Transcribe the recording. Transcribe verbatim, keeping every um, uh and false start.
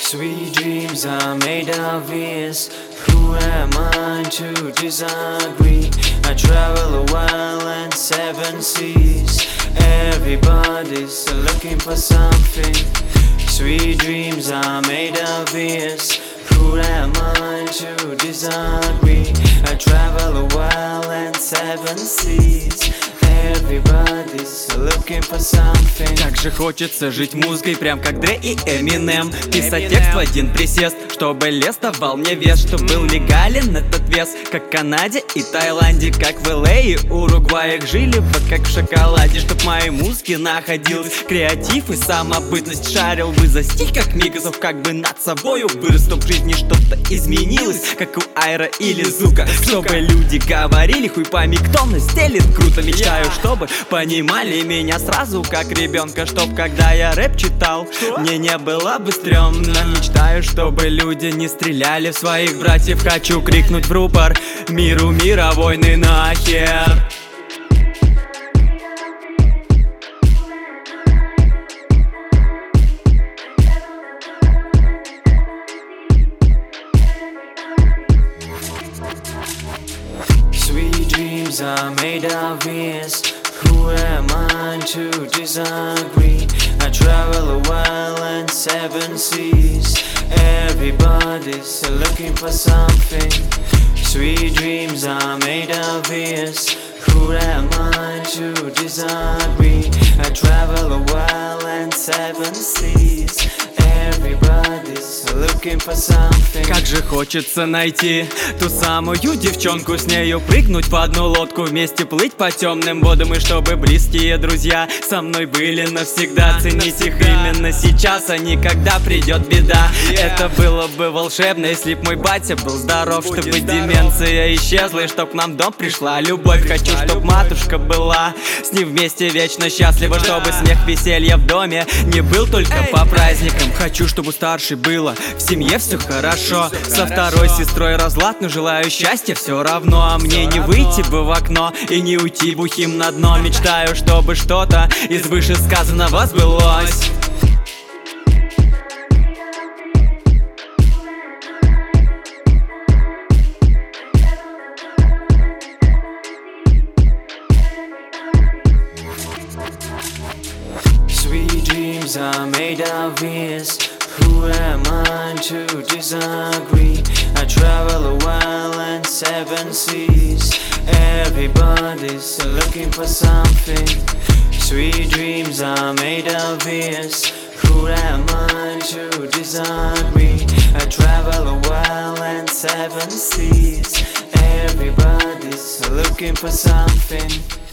Sweet dreams are made of this. Who am I to disagree? I travel a while and seven seas. Everybody's looking for something. Sweet dreams are made of this. Who am I to disagree? I travel a while and seven seas. Everybody's looking for something. Как же хочется жить музыкой, прям как Дре и Эминем. Писать текст в один присест, чтобы лес давал мне вес, чтоб был легален этот вес, как в Канаде и Таиланде, как в Эл Эй и Уругваях. Жили бы как в шоколаде, чтоб в моей музыке находился креатив и самобытность. Шарил бы за стиль, как Мигасов, как бы над собою вырос, чтоб в жизни что-то изменилось, как у Айра или Зука. Чтобы люди говорили, хуй пойми, кто на стелит круто. Мечтаю, чтобы понимали меня сразу как ребенка, чтоб когда я рэп читал, мне не было бы стрёмно. Мечтаю, чтобы люди не стреляли в своих братьев. Хочу крикнуть в рупор миру мира, войны нахер. Sweet dreams are made of this. Who am I to disagree? I travel a while and seven seas. Everybody's looking for something. Sweet dreams are made of this. Who am I to disagree? I travel a while and seven seas. Everybody's looking for something. Как же хочется найти ту самую девчонку, с нею прыгнуть в одну лодку, вместе плыть по темным водам, и чтобы близкие друзья со мной были навсегда. Ценить их именно сейчас, а не когда придет беда. Это было бы волшебно, если б мой батя был здоров, чтобы деменция исчезла и чтоб к нам в дом пришла любовь. Хочу, чтоб матушка была с ним вместе вечно счастлива, чтобы смех, веселье в доме не был только по праздникам. Хочу, чтобы у старшей было в семье все хорошо, со второй сестрой разлад, но желаю счастья все равно. А мне не выйти бы в окно и не уйти бухим на дно. Мечтаю, чтобы что-то из вышесказанного сбылось. Sweet dreams are made of this. Who am I to disagree? I travel a while and seven seas. Everybody's looking for something. Sweet dreams are made of this. Who am I to disagree? I travel a while and seven seas. Everybody's looking for something.